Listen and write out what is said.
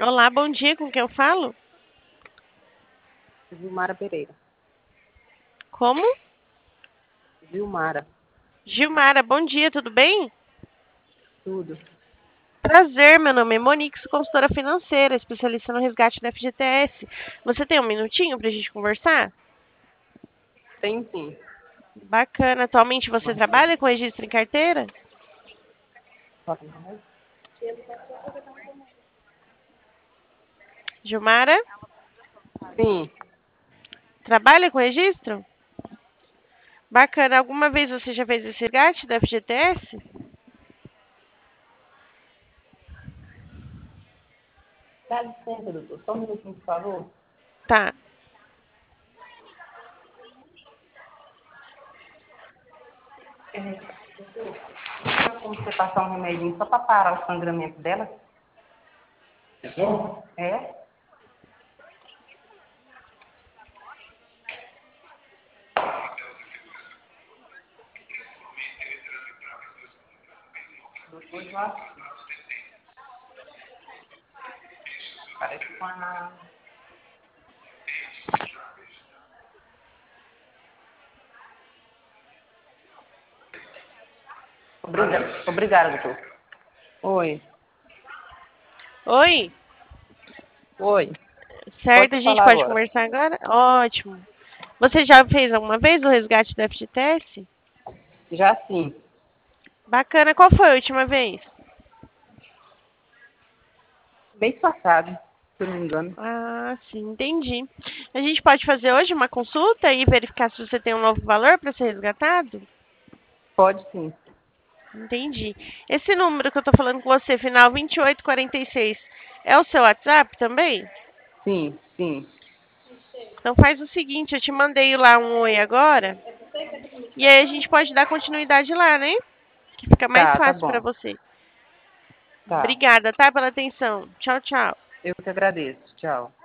Olá, bom dia, com quem eu falo? Vilmara Pereira. Como? Vilmara, Gilmara, bom dia, tudo bem? tudo. Prazer, meu nome é Monique, sou consultora financeira, especialista no resgate da FGTS. Você tem um minutinho pra gente conversar? Tem sim. Bacana. Atualmente você trabalha com registro em carteira? Gilmara, Sim, trabalha com registro? Bacana. Alguma vez você já fez esse resgate da FGTS? dá licença, doutor. Só um minutinho, por favor. Tá. Tem como você passar um remedinho só para parar o sangramento dela? É? Doutor Joaquim. Parece com a... Obrigada, doutor. Oi. Oi? Oi. Certo, Pode a gente falar pode agora. conversar agora? Ótimo. Você já fez alguma vez o resgate da FGTS? Já sim. Bacana. Qual foi a última vez? Mês passado, se eu não me engano. Ah, sim, entendi. A gente pode fazer hoje uma consulta e verificar se você tem um novo valor para ser resgatado? Pode sim. Entendi. Esse número que eu tô falando com você, final 2846, é o seu WhatsApp também? Sim, sim. Então faz o seguinte, eu te mandei lá um oi agora, e aí a gente pode dar continuidade lá, né? Que fica mais Tá fácil para bom. você. Tá. Obrigada, tá, pela atenção. Tchau, tchau. Eu que agradeço. Tchau.